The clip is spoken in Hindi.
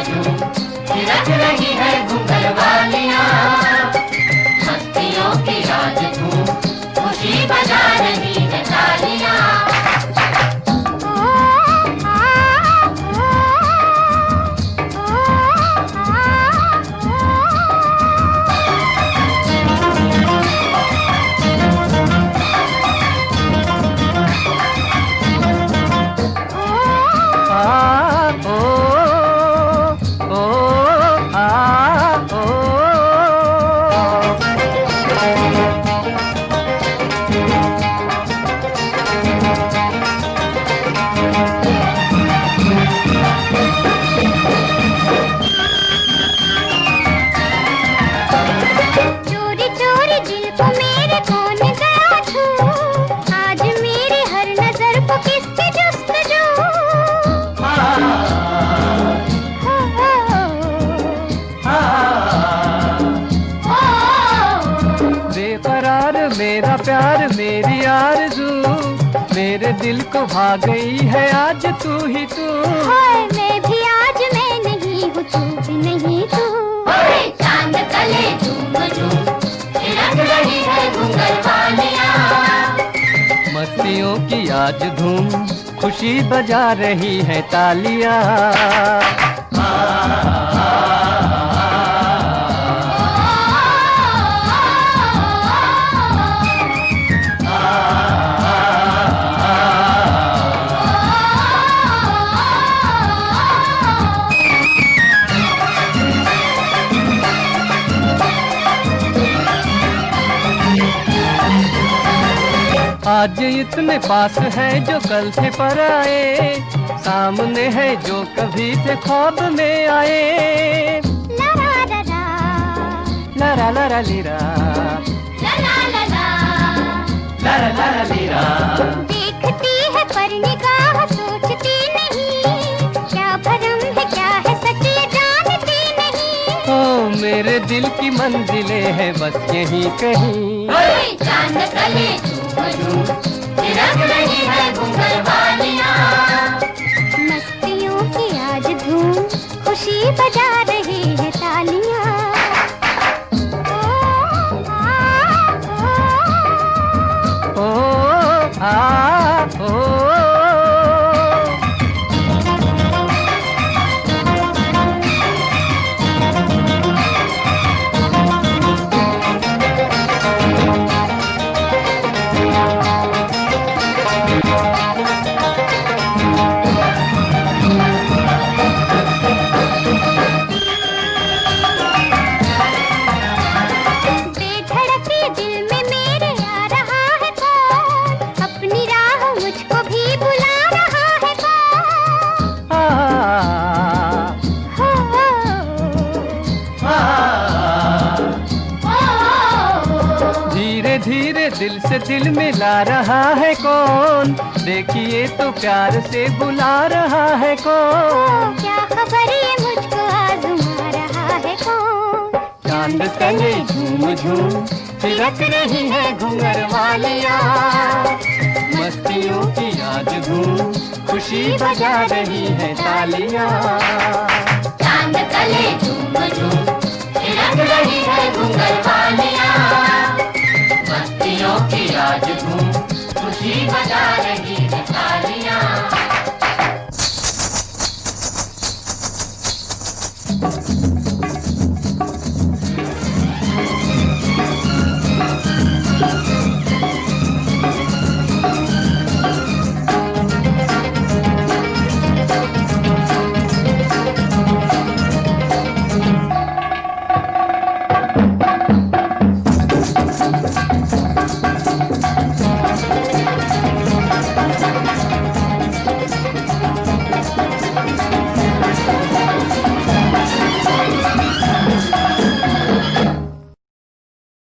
झूम थिरक रही है घूंघर वालियां, मस्तियों की आज धूम खुशी बजा रही है तालियां। मेरा प्यार मेरी आरज़ू मेरे दिल को भा गई है आज तू ही तू। मैं भी आज मैं नहीं हूँ तू भी नहीं तू। चांद तले झूम झूम थिरक रही है घूंघर वालियां, मस्तियों की आज धूम खुशी बजा रही है तालियां। आज इतने पास है जो कल थे पर आए, सामने है जो कभी थे ख्वाब में आए। लरा लरा लरा लरा लीरा लरा लरा लरा लरा लीरा। देखती है पर निगाह सोचती नहीं, क्या भरम है क्या है सच ये जानती नहीं। ओ मेरे दिल की मंजिलें हैं बस यही कहीं। चांद तले झूम थिरक रही है घूंघर वालियां, मस्तियों की आज धूम खुशी बजा रही है तालियां। ओ आ ओ धीरे दिल से दिल मिला रहा है कौन, देखिए तो प्यार से बुला रहा है कौन। क्या खबर ये मुझको आज़मा रहा है कौन। चांद तले झूम झूम थिरक रही है घूंघर वालियां, मस्तियों की आज धूम खुशी बजा रही है तालियां। चांद तले झूम झूम थिरक रही है घूंघर वालियां, मस्तियों की आज धूम खुशी बजा रही है तालियां।